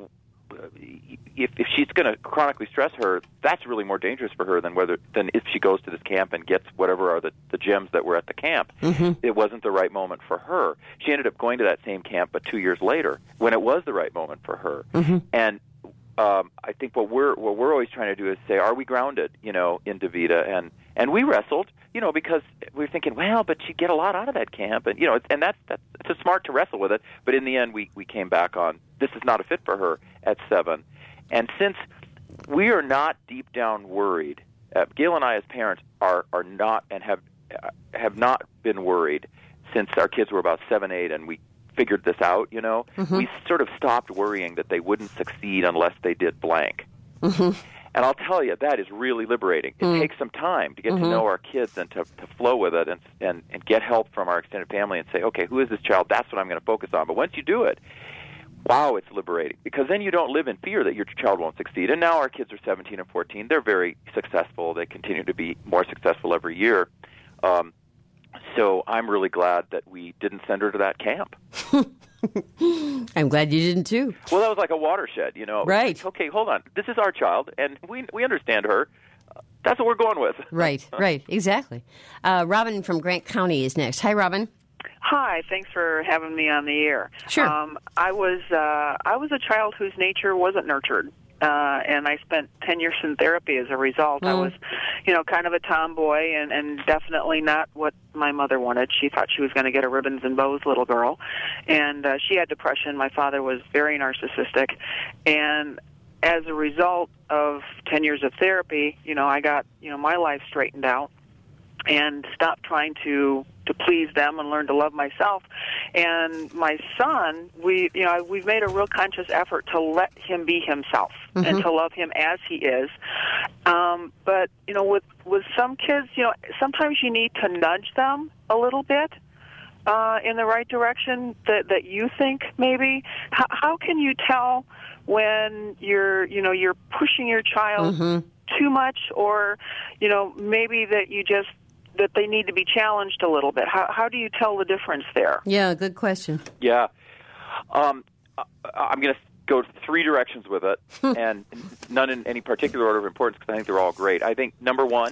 if if she's going to chronically stress her? That's really more dangerous for her than whether than if she goes to this camp and gets whatever are the, the gems that were at the camp. Mm-hmm. It wasn't the right moment for her. She ended up going to that same camp, but two years later, when it was the right moment for her. Mm-hmm. And um, I think what we're what we're always trying to do is say, are we grounded, you know, in Davida? And and we wrestled, you know, because we were thinking, well, but you get a lot out of that camp, and you know, and that's that's it's smart to wrestle with it. But in the end, we we came back on this is not a fit for her at seven, and since we are not deep down worried, uh, Gail and I as parents are are not and have uh, have not been worried since our kids were about seven, eight, and we figured this out, you know, mm-hmm. we sort of stopped worrying that they wouldn't succeed unless they did blank. Mm-hmm. And I'll tell you, that is really liberating. It mm-hmm. takes some time to get mm-hmm. to know our kids and to, to flow with it and, and, and get help from our extended family and say, okay, who is this child? That's what I'm going to focus on. But once you do it, wow, it's liberating. Because then you don't live in fear that your child won't succeed. And now our kids are seventeen and fourteen. They're very successful. They continue to be more successful every year. Um, So I'm really glad that we didn't send her to that camp. I'm glad you didn't, too. Well, that was like a watershed, you know. Right. Like, okay, hold on. This is our child, and we we understand her. Uh, that's what we're going with. Right, right, exactly. Uh, Robin from Grant County is next. Hi, Robin. Hi, thanks for having me on the air. Sure. Um, I was uh, I was a child whose nature wasn't nurtured. Uh, and I spent ten years in therapy as a result. Mm. I was, you know, kind of a tomboy and, and definitely not what my mother wanted. She thought she was going to get a ribbons and bows little girl. And uh, she had depression. My father was very narcissistic. And as a result of ten years of therapy, you know, I got, you know, my life straightened out and stopped trying to to please them and learn to love myself. And my son, we you know we've made a real conscious effort to let him be himself mm-hmm. and to love him as he is. Um, but you know, with with some kids, you know, sometimes you need to nudge them a little bit uh, in the right direction that that you think maybe. How, how can you tell when you're you know you're pushing your child mm-hmm. too much, or you know maybe that you just that they need to be challenged a little bit? How how do you tell the difference there? Yeah, good question. Yeah. Um, I'm going to go three directions with it, and none in any particular order of importance because I think they're all great. I think, number one,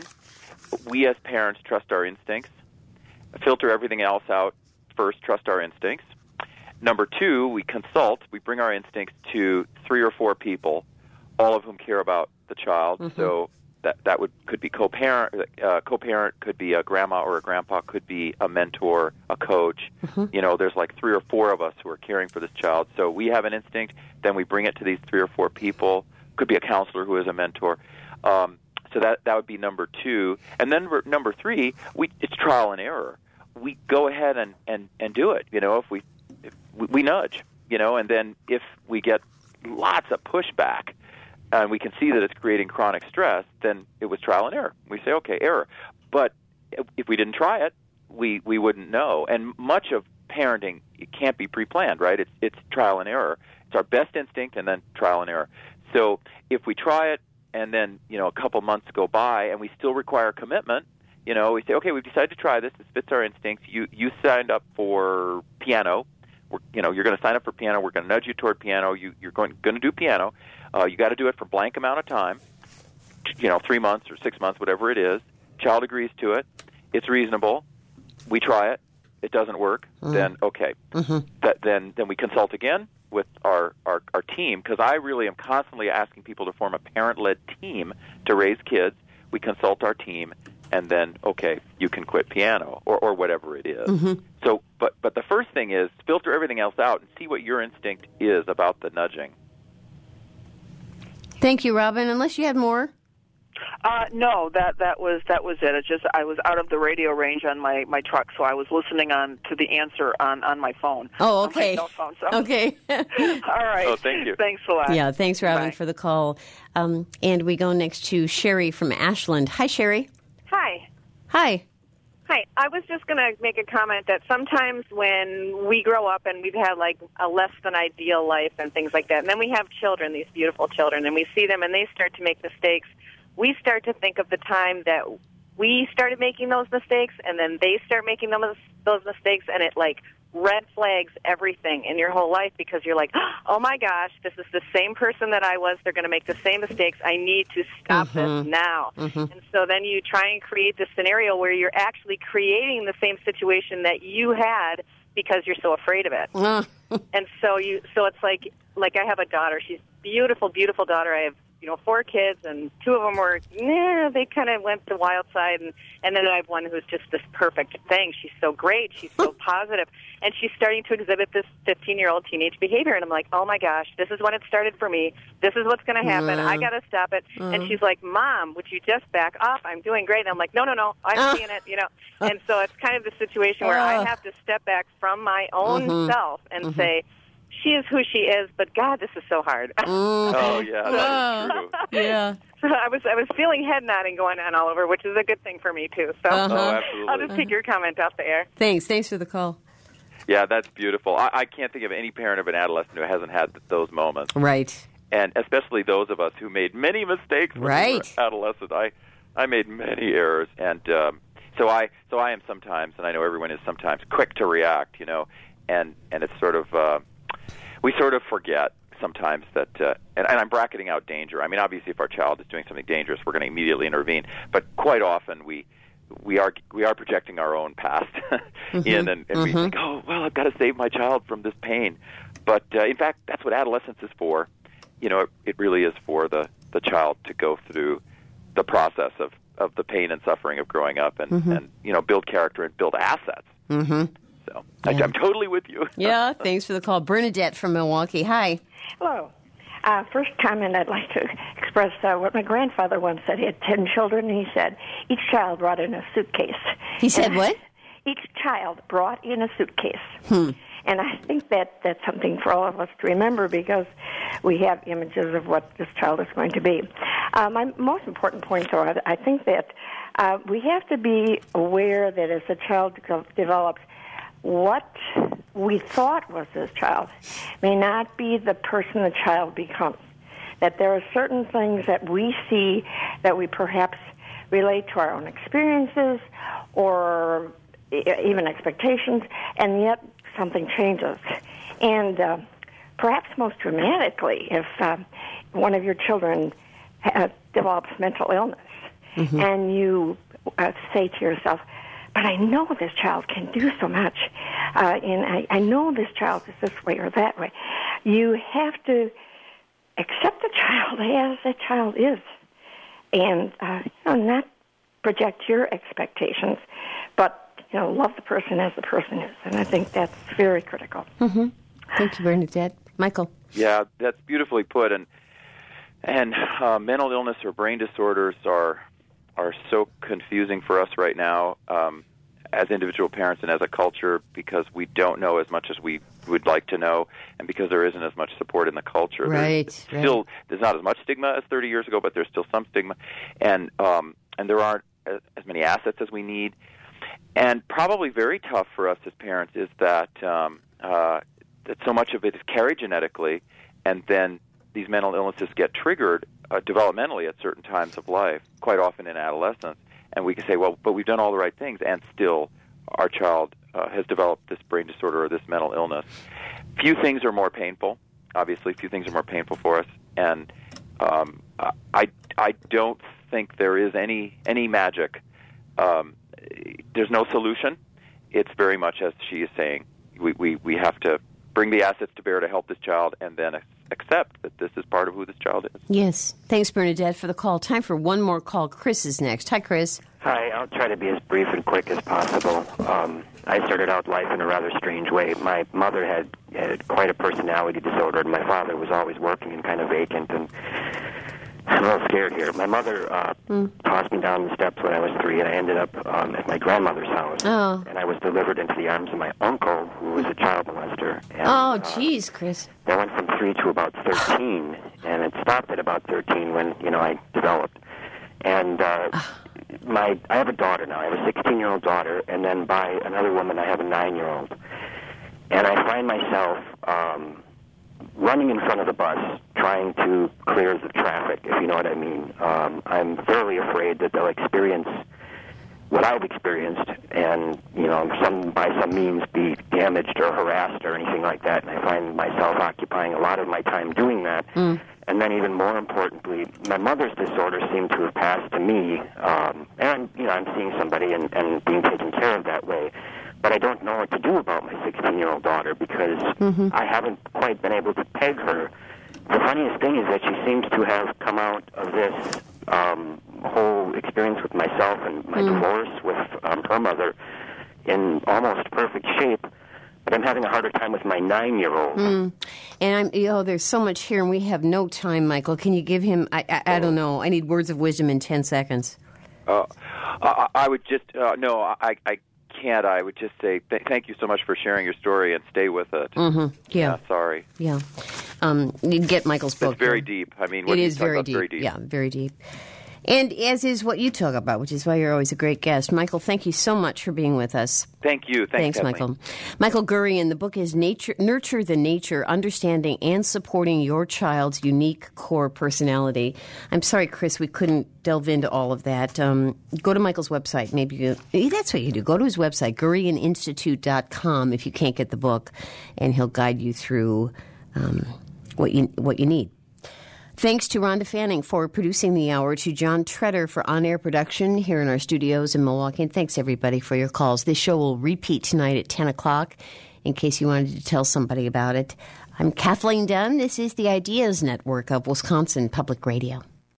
we as parents trust our instincts. Filter everything else out first, trust our instincts. Number two, we consult. We bring our instincts to three or four people, all of whom care about the child. Mm-hmm. So That that would could be co-parent, uh, co-parent could be a grandma or a grandpa, could be a mentor, a coach. Mm-hmm. You know, there's like three or four of us who are caring for this child. So we have an instinct, then we bring it to these three or four people. Could be a counselor who is a mentor. Um, so that that would be number two. And then number three, we it's trial and error. We go ahead and, and, and do it. You know, if we if we, we nudge. You know, and then if we get lots of pushback, and we can see that it's creating chronic stress, then it was trial and error. We say, okay, error. But if we didn't try it, we, we wouldn't know. And much of parenting, it can't be pre-planned, right? It's, it's trial and error. It's our best instinct and then trial and error. So if we try it and then, you know, a couple months go by and we still require commitment, you know, we say, okay, we've decided to try this. This fits our instincts. You, you signed up for piano. We're, you know, you're going to sign up for piano. We're going to nudge you toward piano. You, you're going, going to do piano. Uh, you got to do it for blank amount of time, you know, three months or six months, whatever it is. Child agrees to it. It's reasonable. We try it. It doesn't work. Mm. Then, okay. Mm-hmm. That, then then we consult again with our, our, our team, because I really am constantly asking people to form a parent-led team to raise kids. We consult our team, and then, okay, you can quit piano or, or whatever it is. Mm-hmm. So, but, but the first thing is filter everything else out and see what your instinct is about the nudging. Thank you, Robin. Unless you had more? Uh, no, that that was that was it. It's just I was out of the radio range on my, my truck, so I was listening on to the answer on, on my phone. Oh, okay. Cell phone, so. Okay. All right. Oh, thank you. Thanks a lot. Yeah, thanks, Robin, Bye. for the call. Um, and we go next to Sherry from Ashland. Hi, Sherry. Hi. Hi. Hi. I was just going to make a comment that sometimes when we grow up and we've had like a less than ideal life and things like that, and then we have children, these beautiful children, and we see them and they start to make mistakes, we start to think of the time that we started making those mistakes, and then they start making those those mistakes, and it like red flags everything in your whole life, because you're like, oh my gosh, this is the same person that I was. They're going to make the same mistakes. I need to stop mm-hmm. this now. Mm-hmm. And so then you try and create this scenario where you're actually creating the same situation that you had because you're so afraid of it. And so you, so it's like, like I have a daughter. She's beautiful, beautiful daughter. I have, you know, four kids, and two of them were, nah, they kind of went the wild side, and and then I have one who's just this perfect thing. She's so great. She's so positive, and she's starting to exhibit this fifteen-year-old teenage behavior, and I'm like, oh my gosh, this is when it started for me. This is what's going to happen. Mm. I got to stop it. Mm. And she's like, Mom, would you just back off? I'm doing great. And I'm like, no, no, no, I'm Uh. seeing it, you know. And so it's kind of the situation where I Uh. have to step back from my own Mm-hmm. self and Mm-hmm. say, she is who she is, but God, this is so hard. Mm. Oh, yeah, that is true. Yeah. So I was I was feeling head nodding going on all over, which is a good thing for me too. So Uh-huh. Oh, absolutely. I'll just take your comment off the air. Thanks. Thanks for the call. Yeah, that's beautiful. I, I can't think of any parent of an adolescent who hasn't had th- those moments. Right. And especially those of us who made many mistakes when Right. we were adolescents. I, I made many errors, and um, so I, so I am sometimes, and I know everyone is sometimes quick to react, you know, and and it's sort of, uh, we sort of forget sometimes that, uh, and, and I'm bracketing out danger. I mean, obviously, if our child is doing something dangerous, we're going to immediately intervene. But quite often, we we are we are projecting our own past Mm-hmm. in, and, and Mm-hmm. we think, oh, well, I've got to save my child from this pain. But uh, in fact, that's what adolescence is for. You know, it, it really is for the, the child to go through the process of, of the pain and suffering of growing up, and, Mm-hmm. and you know, build character and build assets. Mm-hmm. So I, Yeah. I'm totally with you. Yeah. Thanks for the call. Bernadette from Milwaukee. Hi. Hello. Uh, first comment, I'd like to express uh, what my grandfather once said. He had ten children, and he said each child brought in a suitcase. He said And what? Each child brought in a suitcase. Hmm. And I think that that's something for all of us to remember, because we have images of what this child is going to be. Uh, my most important point, though, I, I think that uh, we have to be aware that as a child de- develops, what we thought was this child may not be the person the child becomes. That there are certain things that we see that we perhaps relate to our own experiences or even expectations, and yet something changes. And uh, perhaps most dramatically, if uh, one of your children uh, develops mental illness, mm-hmm. and you uh, say to yourself, but I know this child can do so much, uh, and I, I know this child is this way or that way. You have to accept the child as the child is, and uh, you know, not project your expectations, but you know, love the person as the person is, and I think that's very critical. Mm-hmm. Thank you, Bernadette. Michael. Yeah, that's beautifully put. And and uh, mental illness or brain disorders are are so confusing for us right now um, as individual parents and as a culture, because we don't know as much as we would like to know, and because there isn't as much support in the culture. Right. There's right. still there's not as much stigma as thirty years ago, but there's still some stigma, and um, and there aren't as, as many assets as we need. And probably very tough for us as parents is that um, uh, that so much of it is carried genetically, and then these mental illnesses get triggered uh, developmentally at certain times of life, quite often in adolescence. And we can say, well, but we've done all the right things, and still our child uh, has developed this brain disorder or this mental illness. Few things are more painful. Obviously, few things are more painful for us. And um, I, I don't think there is any any magic. Um, there's no solution. It's very much as she is saying. We, we, we have to bring the assets to bear to help this child, and then accept that this is part of who this child is. Yes. Thanks, Bernadette, for the call. Time for one more call. Chris is next. Hi, Chris. Hi. I'll try to be as brief and quick as possible. Um, I started out life in a rather strange way. My mother had, had quite a personality disorder, and my father was always working and kind of vacant, and I'm a little scared here. My mother uh, mm. tossed me down the steps when I was three, and I ended up um, at my grandmother's house. Oh. And I was delivered into the arms of my uncle, who was a child molester. And, oh, geez, Chris. Uh, I went from three to about thirteen, and it stopped at about thirteen when, you know, I developed. And uh, my I have a daughter now. I have a sixteen-year-old daughter, and then by another woman, I have a nine-year-old. And I find myself um, running in front of the bus, trying to clear the traffic, if you know what I mean. Um, I'm thoroughly afraid that they'll experience what I've experienced, and, you know, some by some means be damaged or harassed or anything like that. And I find myself occupying a lot of my time doing that. Mm. And then even more importantly, my mother's disorder seemed to have passed to me. Um, and, you know, I'm seeing somebody and, and being taken care of that way. but I don't know what to do about my sixteen-year-old daughter because mm-hmm. I haven't quite been able to peg her. The funniest thing is that she seems to have come out of this um, whole experience with myself and my mm. divorce with um, her mother in almost perfect shape. But I'm having a harder time with my nine-year-old. Mm. And I'm, you know, there's so much here, and we have no time, Michael. Can you give him, I, I, I don't know, I need words of wisdom in ten seconds. Uh, I, I would just, uh, no, I, I can't. I would just say th- thank you so much for sharing your story and stay with it. Mm-hmm. Yeah. yeah. Sorry. Yeah. Um, you get Michael's book. It's very though. deep. I mean, what it is very deep. very deep. Yeah, very deep. And as is what you talk about, which is why you're always a great guest. Michael, thank you so much for being with us. Thank you. Thanks, Thanks Michael. Michael Gurian, the book is Nature, Nurture the Nature, Understanding and Supporting Your Child's Unique Core Personality. I'm sorry, Chris, we couldn't delve into all of that. Um, go to Michael's website. Maybe you, that's what you do. Go to his website, Gurian Institute dot com, if you can't get the book, and he'll guide you through um, what you what you need. Thanks to Rhonda Fanning for producing the hour, to John Treader for on-air production here in our studios in Milwaukee, and thanks, everybody, for your calls. This show will repeat tonight at ten o'clock in case you wanted to tell somebody about it. I'm Kathleen Dunn. This is the Ideas Network of Wisconsin Public Radio.